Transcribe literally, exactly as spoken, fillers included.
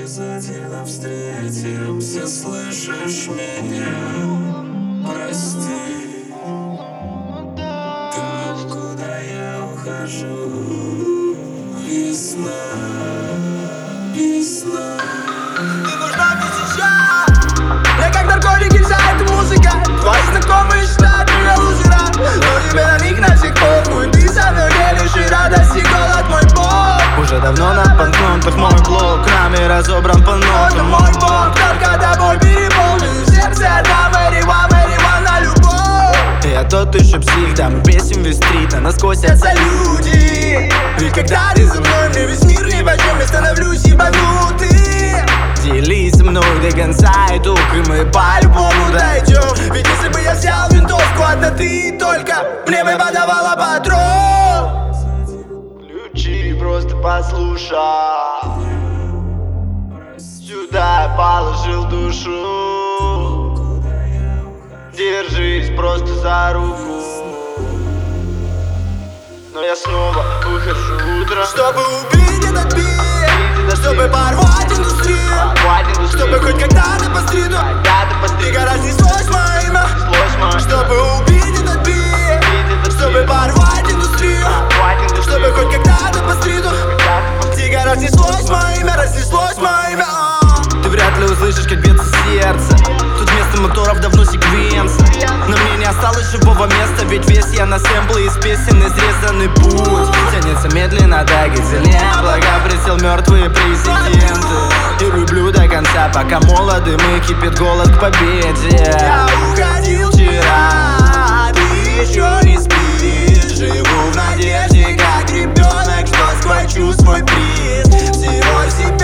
обязательно встретимся, слышишь меня? Прости, там, куда я ухожу. Весна, весна. Ты нужна мне сейчас. Я как наркотики, вся эта музыка. Твои знакомые считают меня лузера, но тебе на них на всех похуй. Ты со мной делишь и радость, и голод мой бог. Уже давно на банкнотах мой блог нами разобран по Это нотам. мой бог, только тобой переполнен. Сердце одна, very one, very one на любовь. Я тот еще псих, да мы бесим весь стрит, на нас косятся люди. Ведь когда ты за мной, мне весь мир нипочем, я становлюсь ебанутым. Делись со мной до конца итог, и мы по-любому дойдем. Ведь если бы я взял винтовку, одна ты только мне бы подавала патрон. Ключи, просто послушай. Сюда я положил душу. Держись просто за руку. Но я снова выхожу утром, чтобы убить этот бит, чтобы порвать индустрию, чтобы хоть когда-то по стриту Дико разнеслось мое имя, чтобы убить этот бит, чтобы порвать индустрию, чтобы хоть когда-то по стриту Дико разнеслось мое имя, разнеслось мое имя. ты вряд ли услышишь, как бьется сердце. Тут вместо моторов давно секвенция, но мне не осталось живого места, ведь весь я на сэмплы из песен изрезанный путь. Тянется медленно до гизеля, благо присел мертвые президенты. И люблю до конца, пока молоды мы, кипит голод к победе. Я уходил вчера, ты еще не спишь. Живу в надежде, как ребенок, что схвачу свой приз. Всего себе